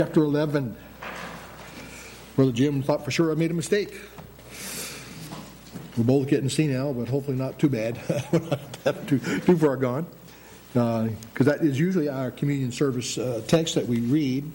Chapter 11. Brother Jim thought for sure I made a mistake. We're both getting senile, but hopefully not too bad. Not too far gone. Because that is usually our communion service text that we read.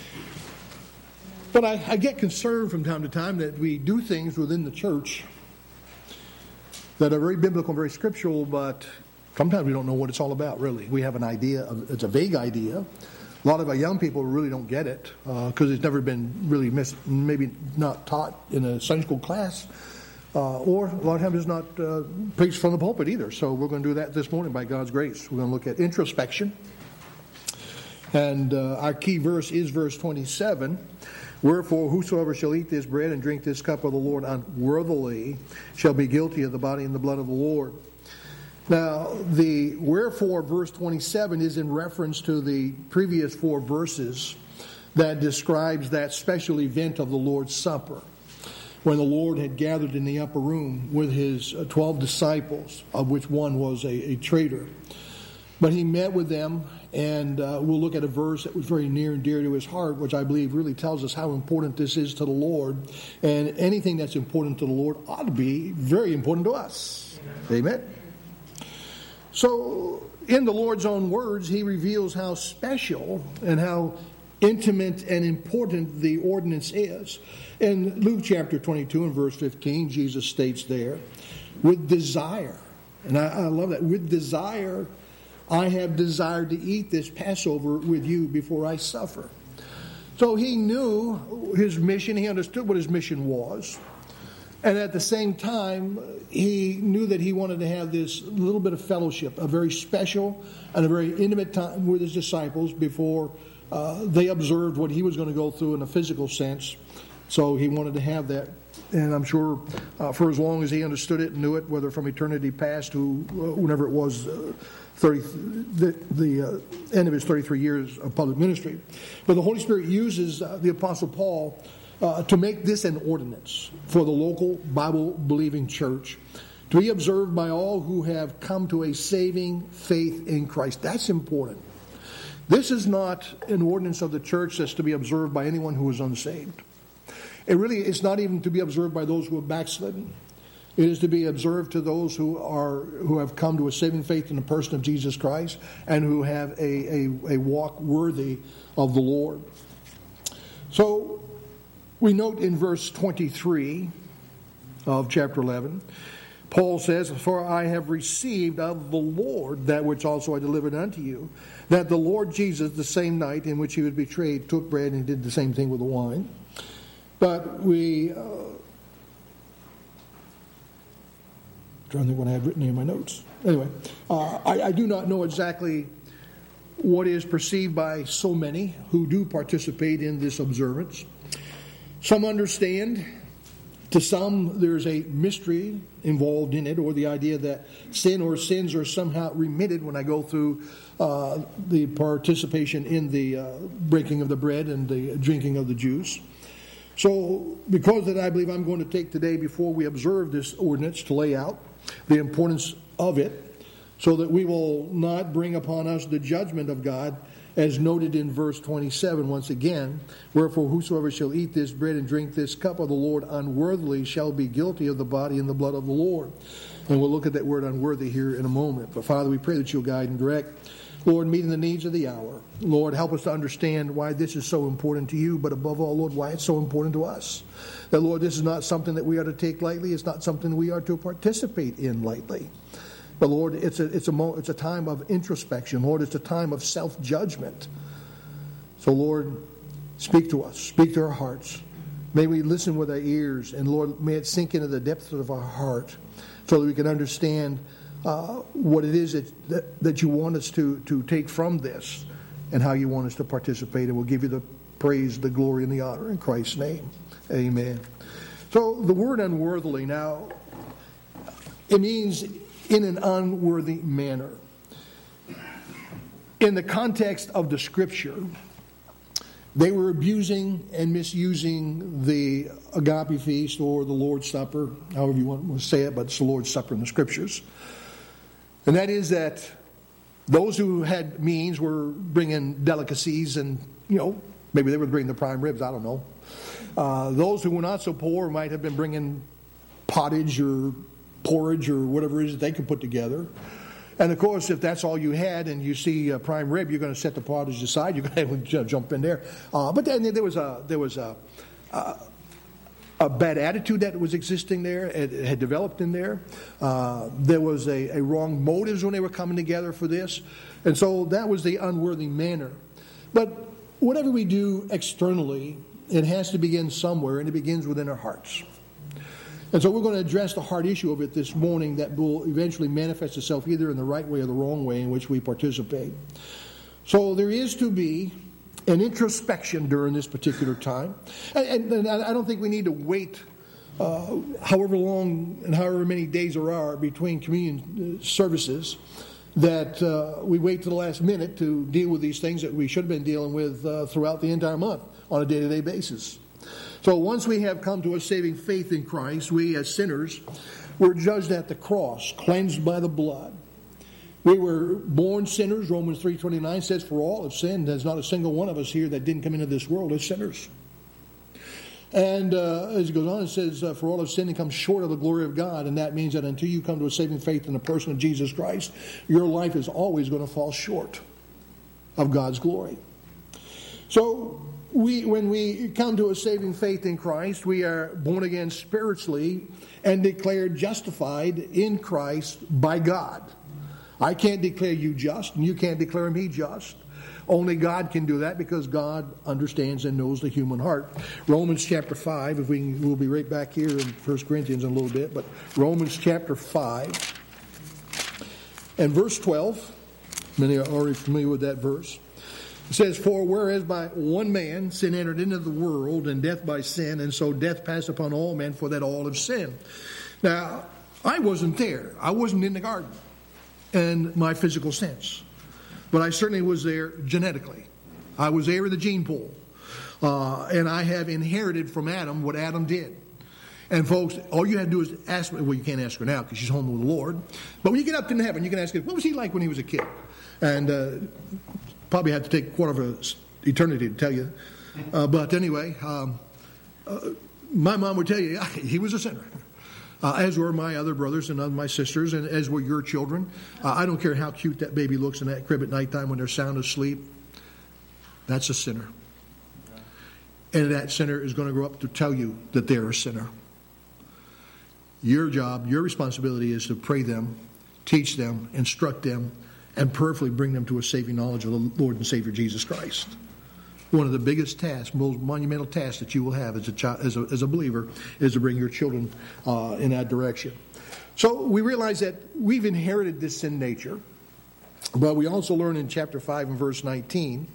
But I get concerned from time to time that we do things within the church that are very biblical and very scriptural, but sometimes we don't know what it's all about, really. We have an idea, it's a vague idea. A lot of our young people really don't get it because it's never been really maybe not taught in a Sunday school class, or a lot of times it's not preached from the pulpit either. So we're going to do that this morning by God's grace. We're going to look at introspection. And our key verse is verse 27. Wherefore, whosoever shall eat this bread and drink this cup of the Lord unworthily shall be guilty of the body and the blood of the Lord. Now, the wherefore, verse 27, is in reference to the previous 4 verses that describes that special event of the Lord's Supper, when the Lord had gathered in the upper room with his 12 disciples, of which one was a traitor. But he met with them, and we'll look at a verse that was very near and dear to his heart, which I believe really tells us how important this is to the Lord. And anything that's important to the Lord ought to be very important to us. Amen. So, in the Lord's own words, he reveals how special and how intimate and important the ordinance is. In Luke chapter 22 and verse 15, Jesus states there, with desire, and I love that, with desire, I have desired to eat this Passover with you before I suffer. So he knew his mission, he understood what his mission was. And at the same time, he knew that he wanted to have this little bit of fellowship, a very special and a very intimate time with his disciples before they observed what he was going to go through in a physical sense. So he wanted to have that. And I'm sure for as long as he understood it and knew it, whether from eternity past to whenever it was, the end of his 33 years of public ministry. But the Holy Spirit uses the Apostle Paul to make this an ordinance for the local Bible-believing church to be observed by all who have come to a saving faith in Christ. That's important. This is not an ordinance of the church that's to be observed by anyone who is unsaved. It really is not even to be observed by those who have backslidden. It is to be observed to those who have come to a saving faith in the person of Jesus Christ and who have a walk worthy of the Lord. So, we note in verse 23 of chapter 11, Paul says, For I have received of the Lord that which also I delivered unto you, that the Lord Jesus, the same night in which he was betrayed, took bread and did the same thing with the wine. But we, trying to think what I had written in my notes. Anyway, I do not know exactly what is perceived by so many who do participate in this observance. Some understand, to some there's a mystery involved in it, or the idea that sin or sins are somehow remitted when I go through the participation in the breaking of the bread and the drinking of the juice. So, because of that, I believe I'm going to take today, before we observe this ordinance, to lay out the importance of it, so that we will not bring upon us the judgment of God, as noted in verse 27 once again. Wherefore whosoever shall eat this bread and drink this cup of the Lord unworthily shall be guilty of the body and the blood of the Lord. And we'll look at that word unworthy here in a moment. But Father, we pray that you'll guide and direct. Lord, meeting the needs of the hour. Lord, help us to understand why this is so important to you, but above all, Lord, why it's so important to us. That, Lord, this is not something that we are to take lightly. It's not something we are to participate in lightly. But Lord, it's a time of introspection. Lord, it's a time of self-judgment. So Lord, speak to us. Speak to our hearts. May we listen with our ears. And Lord, may it sink into the depths of our heart so that we can understand what it is that you want us to take from this and how you want us to participate. And we'll give you the praise, the glory, and the honor in Christ's name. Amen. So the word unworthily, now, it means in an unworthy manner. In the context of the Scripture, they were abusing and misusing the agape feast or the Lord's Supper, however you want to say it, but it's the Lord's Supper in the Scriptures. And that is that those who had means were bringing delicacies and, Maybe they were bringing the prime ribs, I don't know. Those who were not so poor might have been bringing pottage or porridge or whatever it is that they could put together. And of course, if that's all you had and you see a prime rib, you're going to set the pottage aside. You're going to jump in there. But then there was a bad attitude that was existing there. It had developed in there. There was a wrong motives when they were coming together for this. And so that was the unworthy manner. But whatever we do externally, it has to begin somewhere, and it begins within our hearts. And so we're going to address the heart issue of it this morning that will eventually manifest itself either in the right way or the wrong way in which we participate. So there is to be an introspection during this particular time. And I don't think we need to wait however long and however many days there are between communion services that we wait to the last minute to deal with these things that we should have been dealing with throughout the entire month on a day-to-day basis. So once we have come to a saving faith in Christ, we as sinners were judged at the cross, cleansed by the blood. We were born sinners. Romans 3:29 says, for all have sinned. There's not a single one of us here that didn't come into this world as sinners. And as it goes on, it says, for all have sinned and come short of the glory of God. And that means that until you come to a saving faith in the person of Jesus Christ, your life is always going to fall short of God's glory. So when we come to a saving faith in Christ, we are born again spiritually and declared justified in Christ by God. I can't declare you just, and you can't declare me just. Only God can do that because God understands and knows the human heart. Romans chapter 5, we'll be right back here in 1 Corinthians in a little bit, but Romans chapter 5 and verse 12, many are already familiar with that verse. It says, for whereas by one man sin entered into the world, and death by sin, and so death passed upon all men, for that all have sinned. Now, I wasn't there. I wasn't in the garden in my physical sense. But I certainly was there genetically. I was there in the gene pool. And I have inherited from Adam what Adam did. And folks, all you have to do is ask me, well, you can't ask her now because she's home with the Lord. But when you get up to heaven, you can ask her, what was he like when he was a kid? And probably had to take a quarter of an eternity to tell you. But anyway, my mom would tell you, yeah, he was a sinner. As were my other brothers and my sisters, and as were your children. I don't care how cute that baby looks in that crib at nighttime when they're sound asleep. That's a sinner. And that sinner is going to grow up to tell you that they're a sinner. Your job, your responsibility is to pray them, teach them, instruct them, and prayerfully bring them to a saving knowledge of the Lord and Savior Jesus Christ. One of the biggest tasks, most monumental tasks that you will have as a believer is to bring your children in that direction. So we realize that we've inherited this sin nature, but we also learn in chapter 5 and verse 19,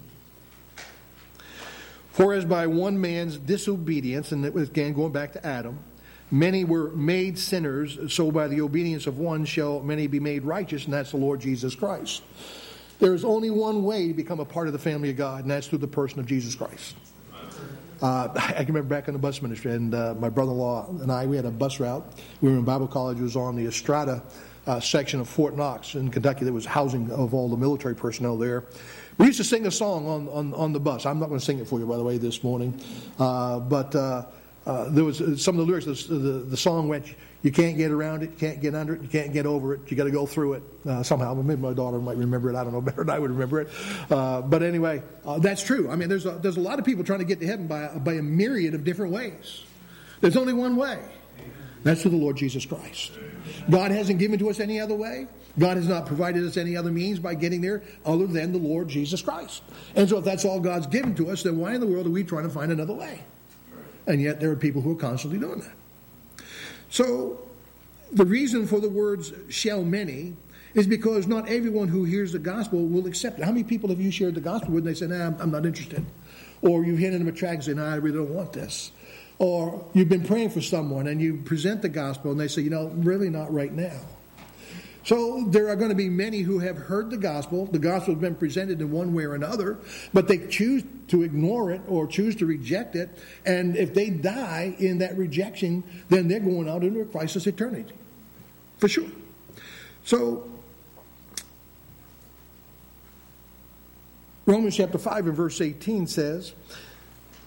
for as by one man's disobedience, and again going back to Adam, many were made sinners, so by the obedience of one shall many be made righteous, and that's the Lord Jesus Christ. There is only one way to become a part of the family of God, and that's through the person of Jesus Christ. I can remember back in the bus ministry, and my brother-in-law and I, we had a bus route. We were in Bible college. It was on the Estrada section of Fort Knox in Kentucky. That was housing of all the military personnel there. We used to sing a song on the bus. I'm not going to sing it for you, by the way, this morning. But there was some of the lyrics. The song went, you can't get around it, you can't get under it, you can't get over it, you got to go through it somehow. Maybe my daughter might remember it. I don't know, better than I would remember it. But anyway, that's true. I mean, there's a lot of people trying to get to heaven by a myriad of different ways. There's only one way. That's through the Lord Jesus Christ. God hasn't given to us any other way. God has not provided us any other means by getting there other than the Lord Jesus Christ. And so if that's all God's given to us, then why in the world are we trying to find another way? And yet there are people who are constantly doing that. So the reason for the words shall many is because not everyone who hears the gospel will accept it. How many people have you shared the gospel with and they say, nah, I'm not interested? Or you've handed them a tract and say, nah, I really don't want this. Or you've been praying for someone and you present the gospel and they say, really not right now. So there are going to be many who have heard the gospel. The gospel has been presented in one way or another, but they choose to ignore it or choose to reject it. And if they die in that rejection, then they're going out into a crisis eternity. For sure. So Romans chapter 5 and verse 18 says,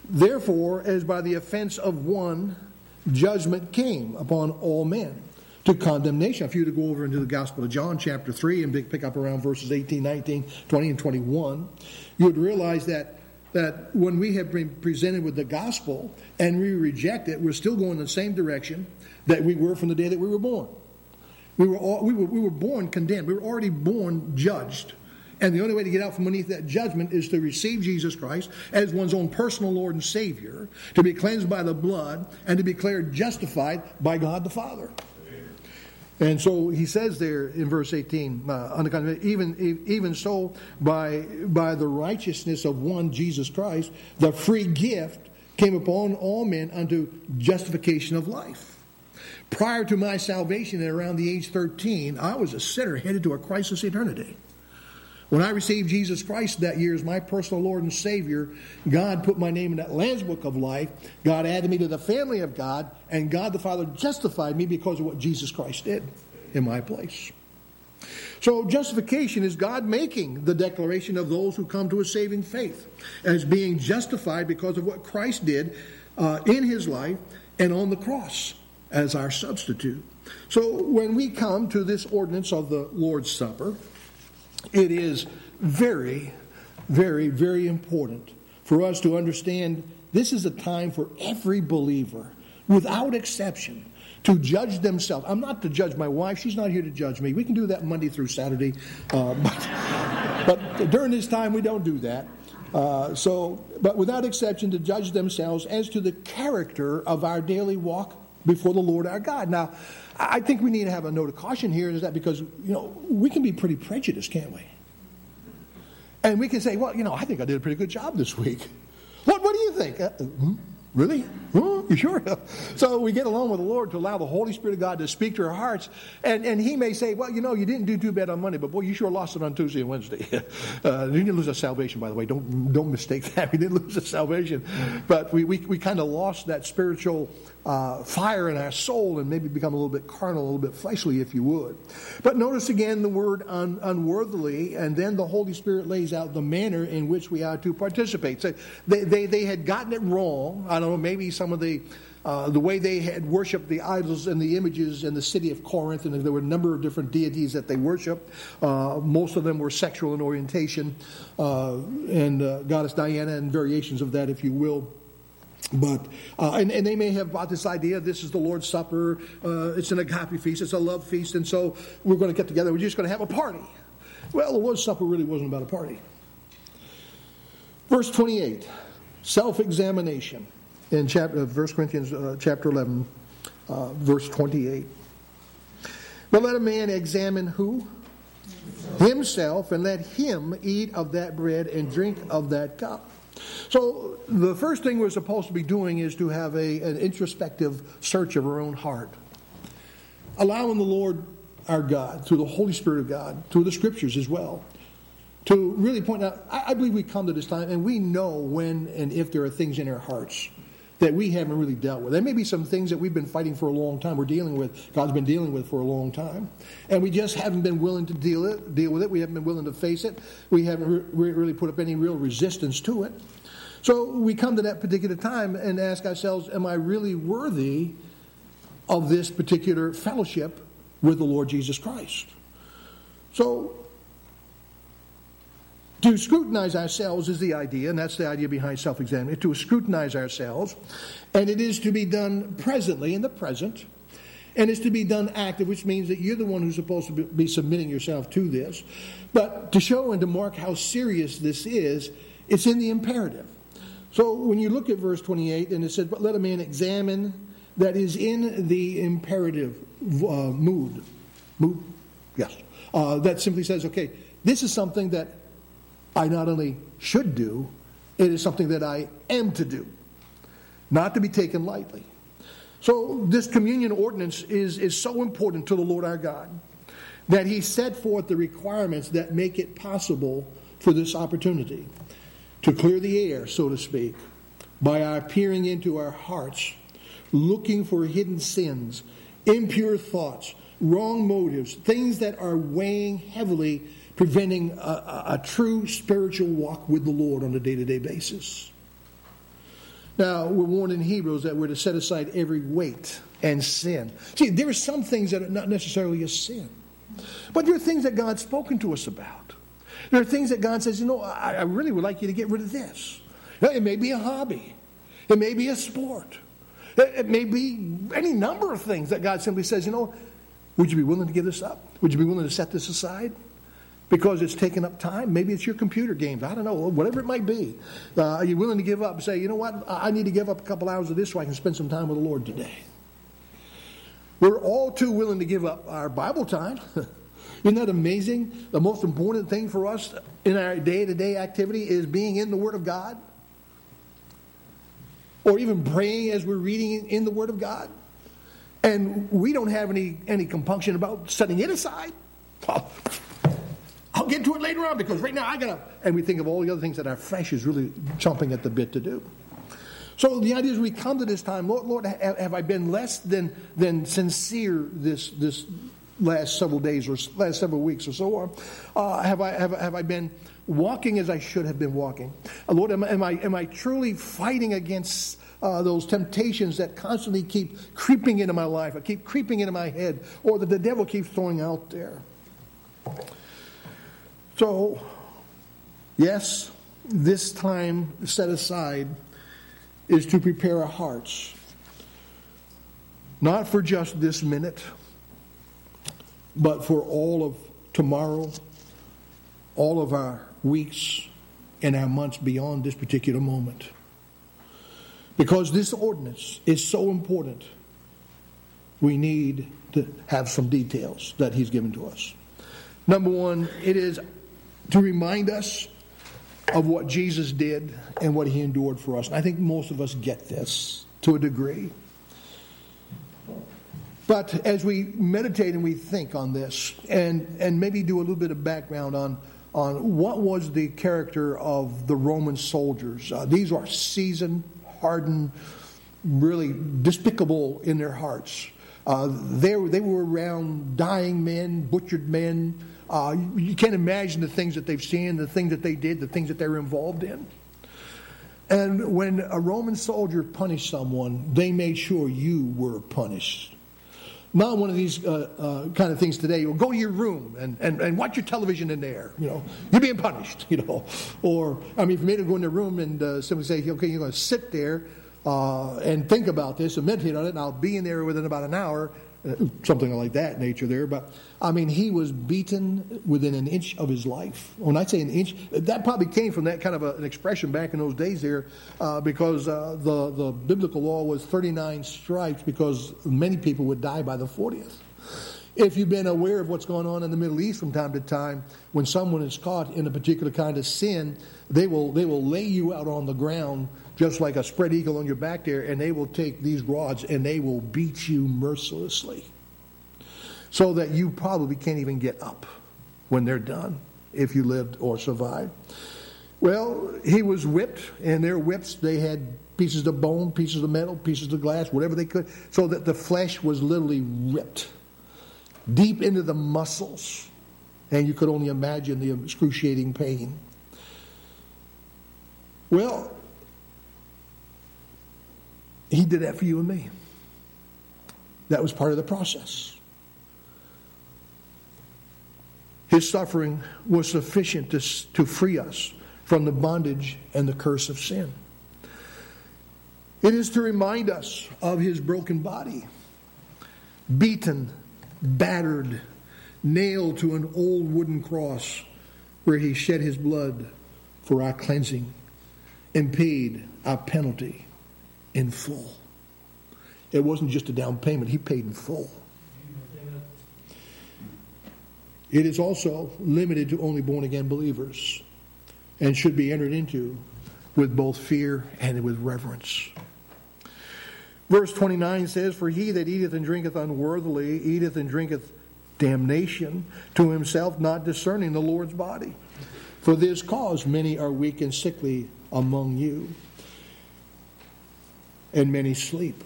Therefore, as by the offense of one, judgment came upon all men to condemnation. If you were to go over into the Gospel of John, chapter 3, and pick up around verses 18, 19, 20, and 21, you would realize that when we have been presented with the gospel and we reject it, we're still going in the same direction that we were from the day that we were born. We were born condemned. We were already born judged. And the only way to get out from beneath that judgment is to receive Jesus Christ as one's own personal Lord and Savior, to be cleansed by the blood, and to be declared justified by God the Father. And so he says there in verse 18, even so, by the righteousness of one, Jesus Christ, the free gift came upon all men unto justification of life. Prior to my salvation at around the age 13, I was a sinner headed to a crisis eternity. When I received Jesus Christ that year as my personal Lord and Savior, God put my name in that Lamb's Book of Life. God added me to the family of God, and God the Father justified me because of what Jesus Christ did in my place. So justification is God making the declaration of those who come to a saving faith as being justified because of what Christ did in his life and on the cross as our substitute. So when we come to this ordinance of the Lord's Supper, it is very, very, very important for us to understand this is a time for every believer, without exception, to judge themselves. I'm not to judge my wife. She's not here to judge me. We can do that Monday through Saturday. But during this time, we don't do that. But without exception, to judge themselves as to the character of our daily walk before the Lord our God. Now, I think we need to have a note of caution here, is that because, we can be pretty prejudiced, can't we? And we can say, well, I think I did a pretty good job this week. What do you think? Really? You sure? So we get along with the Lord to allow the Holy Spirit of God to speak to our hearts. And he may say, well, you didn't do too bad on Monday, but boy, you sure lost it on Tuesday and Wednesday. You didn't lose a salvation, by the way. Don't mistake that. We didn't lose a salvation. But we kind of lost that spiritual fire in our soul and maybe become a little bit carnal, a little bit fleshly, if you would. But notice again the word unworthily, and then the Holy Spirit lays out the manner in which we are to participate. So they had gotten it wrong. I don't know, maybe some of the way they had worshipped the idols and the images in the city of Corinth, and there were a number of different deities that they worshiped. Most of them were sexual in orientation, and goddess Diana and variations of that, if you will. But and they may have bought this idea, this is the Lord's Supper, it's an agape feast, it's a love feast, and so we're going to get together, we're just going to have a party. Well, the Lord's Supper really wasn't about a party. Verse 28, self-examination in 1 Corinthians chapter 11, verse 28. But let a man examine who? Himself, and let him eat of that bread and drink of that cup. So the first thing we're supposed to be doing is to have an introspective search of our own heart. Allowing the Lord our God, through the Holy Spirit of God, through the Scriptures as well, to really point out, I believe we come to this time and we know when and if there are things in our hearts that we haven't really dealt with. There may be some things that we've been fighting for a long time, we're dealing with, God's been dealing with for a long time, and we just haven't been willing to deal with it. We haven't been willing to face it. We haven't really put up any real resistance to it. So we come to that particular time and ask ourselves, am I really worthy of this particular fellowship with the Lord Jesus Christ? So to scrutinize ourselves is the idea, and that's the idea behind self-examination, to scrutinize ourselves, and it is to be done presently, in the present, and it's to be done active, which means that you're the one who's supposed to be submitting yourself to this. But to show and to mark how serious this is, it's in the imperative. So when you look at verse 28, and it says, but let a man examine, that is in the imperative mood. Yes. That simply says, okay, this is something that I not only should do, it is something that I am to do, not to be taken lightly. So this communion ordinance is so important to the Lord our God that he set forth the requirements that make it possible for this opportunity to clear the air, so to speak, by our peering into our hearts, looking for hidden sins, impure thoughts, wrong motives, things that are weighing heavily, preventing a true spiritual walk with the Lord on a day-to-day basis. Now, we're warned in Hebrews that we're to set aside every weight and sin. See, there are some things that are not necessarily a sin. But there are things that God's spoken to us about. There are things that God says, I really would like you to get rid of this. It may be a hobby. It may be a sport. It may be any number of things that God simply says, would you be willing to give this up? Would you be willing to set this aside? Because it's taken up time. Maybe it's your computer games. I don't know. Whatever it might be. Are you willing to give up and say, you know what? I need to give up a couple hours of this so I can spend some time with the Lord today. We're all too willing to give up our Bible time. Isn't that amazing? The most important thing for us in our day-to-day activity is being in the Word of God. Or even praying as we're reading in the Word of God. And we don't have any compunction about setting it aside. I'll get to it later on because right now I got to... And we think of all the other things that our flesh is really chomping at the bit to do. So the idea is we come to this time, Lord, have I been less than sincere this last several days or last several weeks or so on? Have I been walking as I should have been walking? Lord, am I truly fighting against those temptations that constantly keep creeping into my life, or keep creeping into my head, or that the devil keeps throwing out there? So, yes, this time set aside is to prepare our hearts, not for just this minute, but for all of tomorrow, all of our weeks, and our months beyond this particular moment. Because this ordinance is so important, we need to have some details that He's given to us. Number one, it is to remind us of what Jesus did and what He endured for us. And I think most of us get this to a degree. But as we meditate and we think on this, and maybe do a little bit of background on what was the character of the Roman soldiers. These are seasoned, hardened, really despicable in their hearts. They were around dying men, butchered men. You can't imagine the things that they've seen, the things that they did, the things that they were involved in. And when a Roman soldier punished someone, they made sure you were punished. Not one of these kind of things today. Well, go to your room and watch your television in there. You're being punished. Or for me to go in the room and simply say, okay, you're going to sit there and think about this and meditate on it, and I'll be in there within about an hour. Something like that nature there. But, he was beaten within an inch of his life. When I say an inch, that probably came from that kind of an expression back in those days there, because the biblical law was 39 stripes, because many people would die by the 40th. If you've been aware of what's going on in the Middle East from time to time, when someone is caught in a particular kind of sin, they will lay you out on the ground just like a spread eagle on your back there, and they will take these rods and they will beat you mercilessly so that you probably can't even get up when they're done, if you lived or survived. Well, he was whipped, and their whips, they had pieces of bone, pieces of metal, pieces of glass, whatever they could, so that the flesh was literally ripped deep into the muscles, and you could only imagine the excruciating pain. Well, He did that for you and me. That was part of the process. His suffering was sufficient to free us from the bondage and the curse of sin. It is to remind us of His broken body, beaten, battered, nailed to an old wooden cross where He shed His blood for our cleansing and paid our penalty in full. It wasn't just a down payment. He paid in full. It is also limited to only born-again believers and should be entered into with both fear and with reverence. Verse 29 says, "For he that eateth and drinketh unworthily eateth and drinketh damnation to himself, not discerning the Lord's body. For this cause many are weak and sickly among you, and many sleep."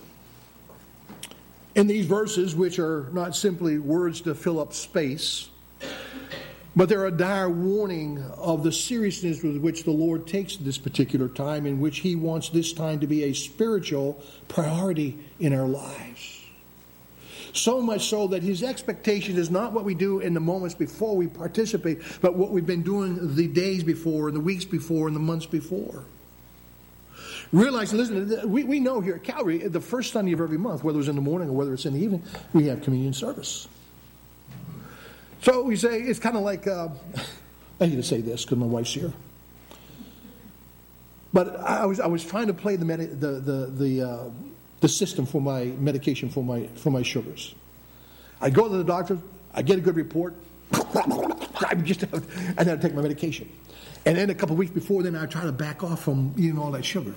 In these verses, which are not simply words to fill up space, But they're a dire warning of the seriousness with which the Lord takes this particular time, in which He wants this time to be a spiritual priority in our lives. So much so that His expectation is not what we do in the moments before we participate, but what we've been doing the days before, and the weeks before, and the months before. Realize, listen, we know here at Calvary, the first Sunday of every month, whether it's in the morning or whether it's in the evening, we have communion service. So we say, it's kind of like, I hate to say this because my wife's here, but I was trying to play the system for my medication for my sugars. I go to the doctor, I get a good report, and then I take my medication. And then a couple of weeks before then, I try to back off from eating all that sugar.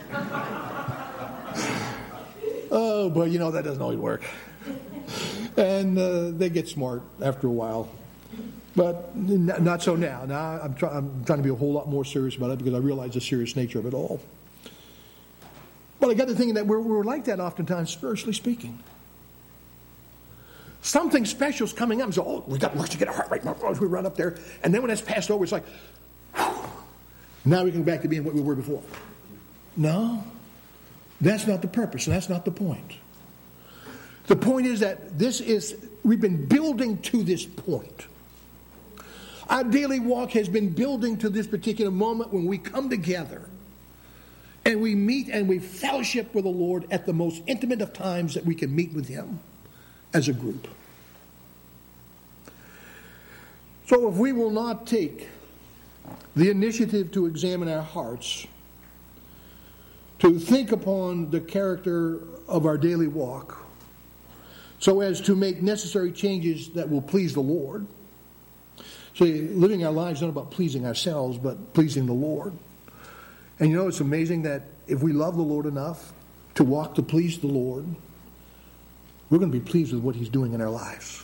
Oh, but that doesn't always work. And they get smart after a while. But not so now. Now I'm trying to be a whole lot more serious about it because I realize the serious nature of it all. But I got to thinking that we're like that oftentimes, spiritually speaking. Something special is coming up. So, we got to get our heart rate. We run up there. And then when that's passed over, it's like, now we can go back to being what we were before. No, that's not the purpose, and that's not the point. The point is that we've been building to this point. Our daily walk has been building to this particular moment when we come together and we meet and we fellowship with the Lord at the most intimate of times that we can meet with Him as a group. So if we will not take the initiative to examine our hearts, to think upon the character of our daily walk, so as to make necessary changes that will please the Lord. See, living our lives not about pleasing ourselves, but pleasing the Lord. And it's amazing that if we love the Lord enough to walk to please the Lord, we're going to be pleased with what He's doing in our lives.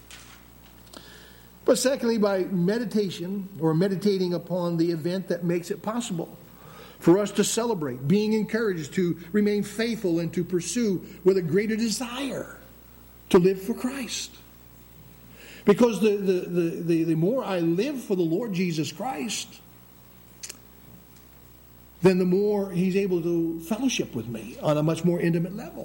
But secondly, by meditation or meditating upon the event that makes it possible for us to celebrate, being encouraged to remain faithful and to pursue with a greater desire to live for Christ. Because the more I live for the Lord Jesus Christ, then the more He's able to fellowship with me on a much more intimate level.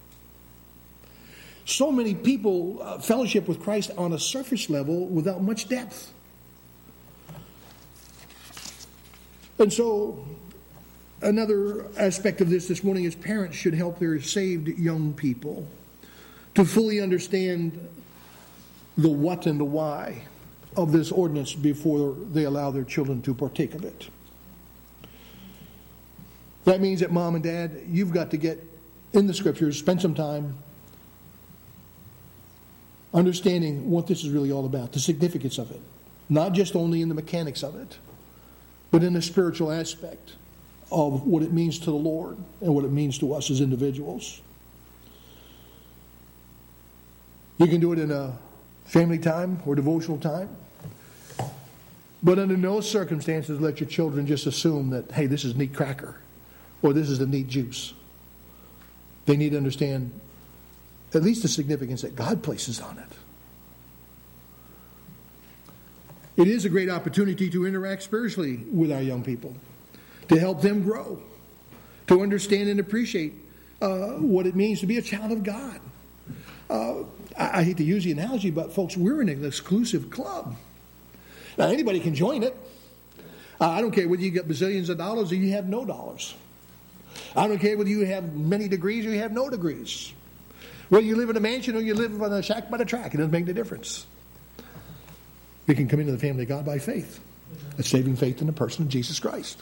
So many people fellowship with Christ on a surface level without much depth. And so, another aspect of this morning is parents should help their saved young people to fully understand the what and the why of this ordinance before they allow their children to partake of it. That means that mom and dad, you've got to get in the Scriptures, spend some time understanding what this is really all about, the significance of it. Not just only in the mechanics of it, but in the spiritual aspect of what it means to the Lord and what it means to us as individuals. You can do it in a family time or devotional time. But under no circumstances let your children just assume that, hey, this is neat cracker or this is a neat juice. They need to understand at least the significance that God places on it. It is a great opportunity to interact spiritually with our young people, to help them grow, to understand and appreciate what it means to be a child of God. I hate to use the analogy, but folks, we're in an exclusive club. Now, anybody can join it. I don't care whether you get bazillions of dollars or you have no dollars. I don't care whether you have many degrees or you have no degrees. Whether you live in a mansion or you live on a shack by the track, it doesn't make a difference. We can come into the family of God by faith. A saving faith in the person of Jesus Christ.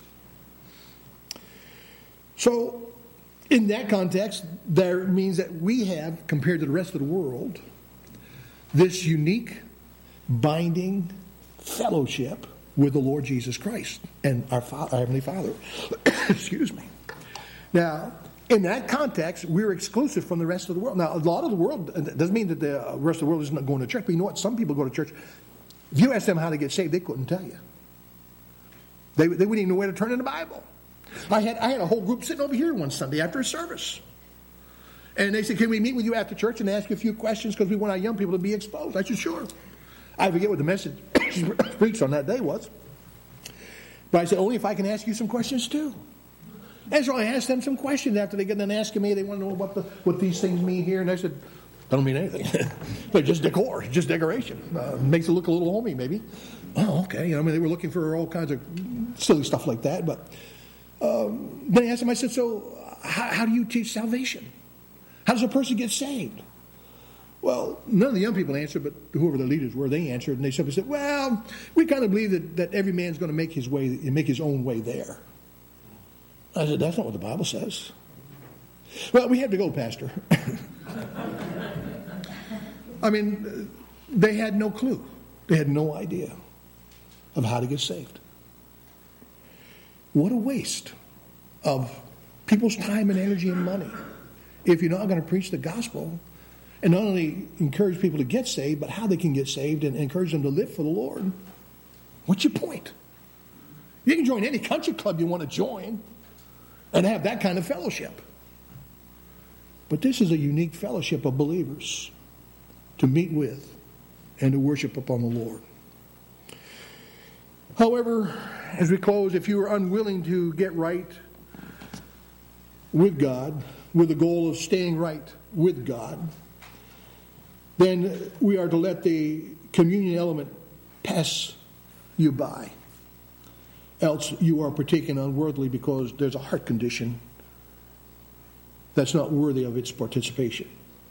So, in that context, that means that we have, compared to the rest of the world, this unique, binding fellowship with the Lord Jesus Christ and our Heavenly Father. Excuse me. Now, in that context, we're exclusive from the rest of the world. Now, a lot of the world, it doesn't mean that the rest of the world isn't going to church, but you know what? Some people go to church. If you ask them how to get saved, they couldn't tell you. They wouldn't even know where to turn in the Bible. I had a whole group sitting over here one Sunday after a service. And they said, can we meet with you after church and ask you a few questions because we want our young people to be exposed? I said, sure. I forget what the message preached on that day was. But I said, only if I can ask you some questions too. And so I asked them some questions after they get done asking me. They want to know what these things mean here. And I said, I don't mean anything. They're just decor, just decoration. Makes it look a little homey, maybe. Oh, okay. They were looking for all kinds of silly stuff like that. But then I asked them, I said, so how do you teach salvation? How does a person get saved? Well, none of the young people answered, but whoever the leaders were, they answered. And they simply said, well, we kind of believe that every man's going to make his own way there. I said, that's not what the Bible says. Well, we have to go, Pastor. They had no clue. They had no idea of how to get saved. What a waste of people's time and energy and money if you're not going to preach the gospel and not only encourage people to get saved, but how they can get saved and encourage them to live for the Lord. What's your point? You can join any country club you want to join and have that kind of fellowship. But this is a unique fellowship of believers to meet with and to worship upon the Lord. However, as we close, if you are unwilling to get right with God, with the goal of staying right with God, then we are to let the communion element pass you by. Else you are partaking unworthily because there's a heart condition that's not worthy of its participation.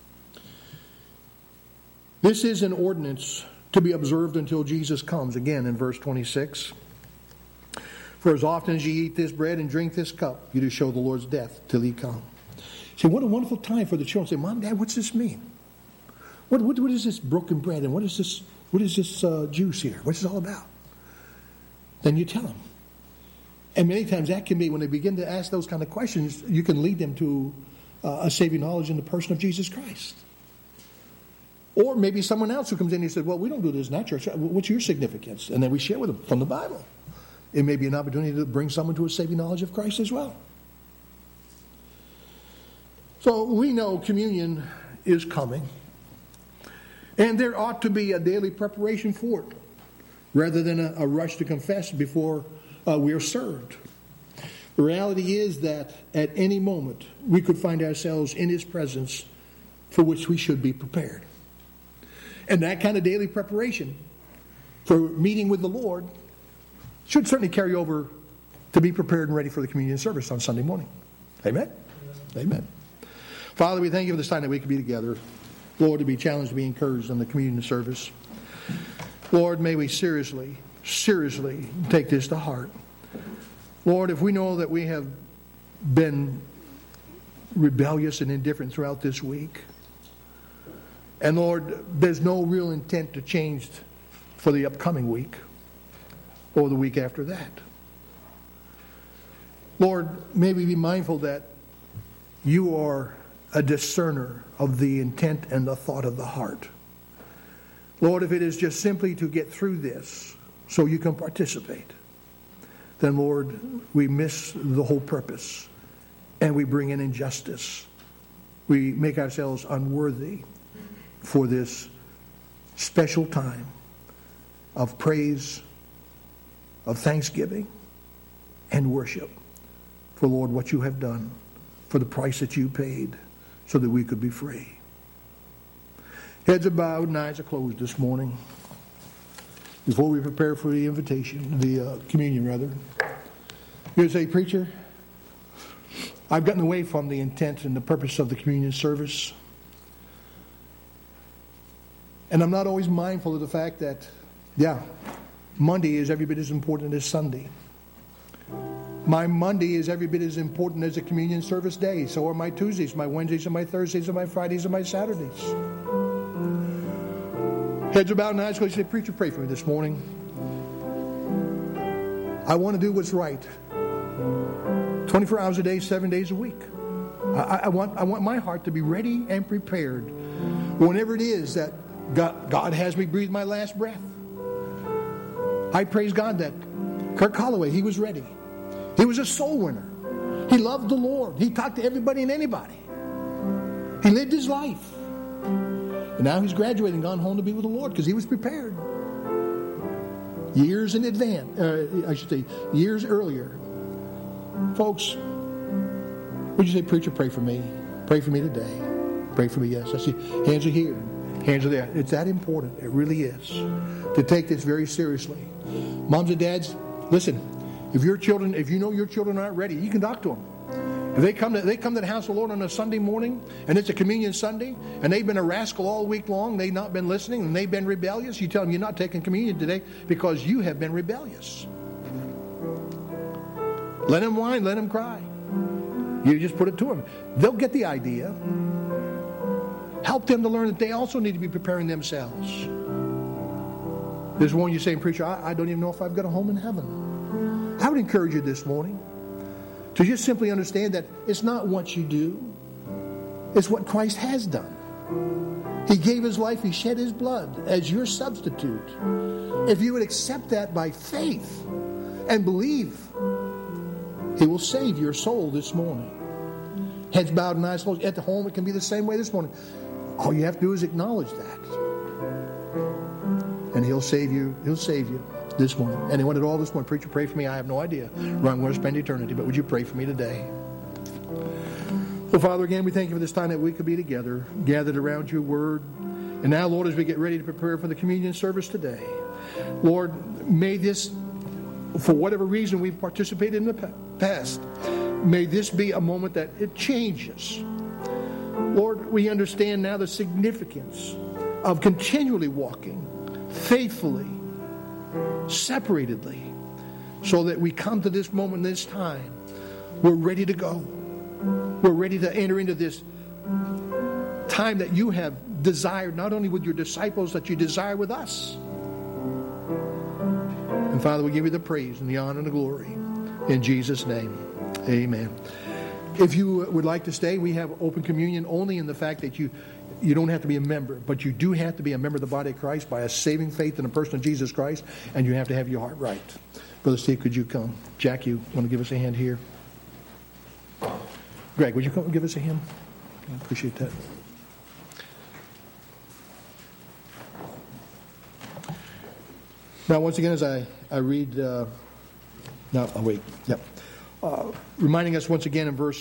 This is an ordinance to be observed until Jesus comes. Again, in verse 26. For as often as ye eat this bread and drink this cup, you do show the Lord's death till he come. See, what a wonderful time for the children to say, Mom, Dad, what's this mean? What is this broken bread and what is this juice here? What's this all about? Then you tell them. And many times that can be, when they begin to ask those kind of questions, you can lead them to a saving knowledge in the person of Jesus Christ. Or maybe someone else who comes in and says, well, we don't do this in that church. What's your significance? And then we share with them from the Bible. It may be an opportunity to bring someone to a saving knowledge of Christ as well. So we know communion is coming. And there ought to be a daily preparation for it, rather than a rush to confess before we are served. The reality is that at any moment we could find ourselves in His presence, for which we should be prepared. And that kind of daily preparation for meeting with the Lord should certainly carry over to be prepared and ready for the communion service on Sunday morning. Amen? Amen. Father, we thank you for this time that we could be together. Lord, to be challenged, to be encouraged in the communion service. Lord, may we seriously take this to heart. Lord, if we know that we have been rebellious and indifferent throughout this week, and Lord, there's no real intent to change for the upcoming week or the week after that. Lord, may we be mindful that you are a discerner of the intent and the thought of the heart. Lord, if it is just simply to get through this so you can participate, then Lord, we miss the whole purpose and we bring in injustice. We make ourselves unworthy for this special time of praise, of thanksgiving, and worship for, Lord, what you have done, for the price that you paid so that we could be free. Heads are bowed and eyes are closed this morning. Before we prepare for the invitation, the communion rather, you're going to say, Preacher, I've gotten away from the intent and the purpose of the communion service. And I'm not always mindful of the fact that, Monday is every bit as important as Sunday. My Monday is every bit as important as a communion service day. So are my Tuesdays, my Wednesdays, and my Thursdays, and my Fridays, and my Saturdays. Heads are bowed and eyes closed. Say, Preacher, pray for me this morning. I want to do what's right. 24 hours a day, 7 days a week. I want my heart to be ready and prepared whenever it is that God has me breathe my last breath. I praise God that Kirk Holloway, he was ready. He was a soul winner. He loved the Lord. He talked to everybody and anybody. He lived his life. And now he's graduated and gone home to be with the Lord because he was prepared. years in advance, I should say, years earlier. Folks, would you say, preacher, pray for me? Pray for me today. Pray for me, yes. I see hands are here, hands are there. It's that important. It really is. To take this very seriously. Moms and dads, listen, if you know your children aren't ready, you can talk to them. If they come to the house of the Lord on a Sunday morning, and it's a communion Sunday, and they've been a rascal all week long, they've not been listening, and they've been rebellious, you tell them you're not taking communion today because you have been rebellious. Let them whine, let them cry. You just put it to them. They'll get the idea. Help them to learn that they also need to be preparing themselves. There's one you're saying, preacher, I don't even know if I've got a home in heaven. I would encourage you this morning to just simply understand that it's not what you do, it's what Christ has done. He gave his life, he shed his blood as your substitute. If you would accept that by faith and believe, he will save your soul this morning. Heads bowed and eyes closed. At the home, it can be the same way this morning. All you have to do is acknowledge that. And he'll save you. He'll save you this morning. Anyone at all this morning, preacher, pray for me. I have no idea where I'm going to spend eternity, but would you pray for me today? Well, Father, again, we thank you for this time that we could be together, gathered around your word. And now, Lord, as we get ready to prepare for the communion service today, Lord, may this, for whatever reason we've participated in the past, may this be a moment that it changes. Lord, we understand now the significance of continually walking faithfully, separatedly, so that we come to this moment, this time, we're ready to go. We're ready to enter into this time that you have desired, not only with your disciples, that you desire with us. And Father, we give you the praise and the honor and the glory. In Jesus' name, amen. If you would like to stay, we have open communion only in the fact that you don't have to be a member, but you do have to be a member of the body of Christ by a saving faith in the person of Jesus Christ, and you have to have your heart right. Brother Steve, could you come? Jack, you want to give us a hand here? Greg, would you come and give us a hand? I appreciate that. Now, once again, as I read... reminding us once again in verse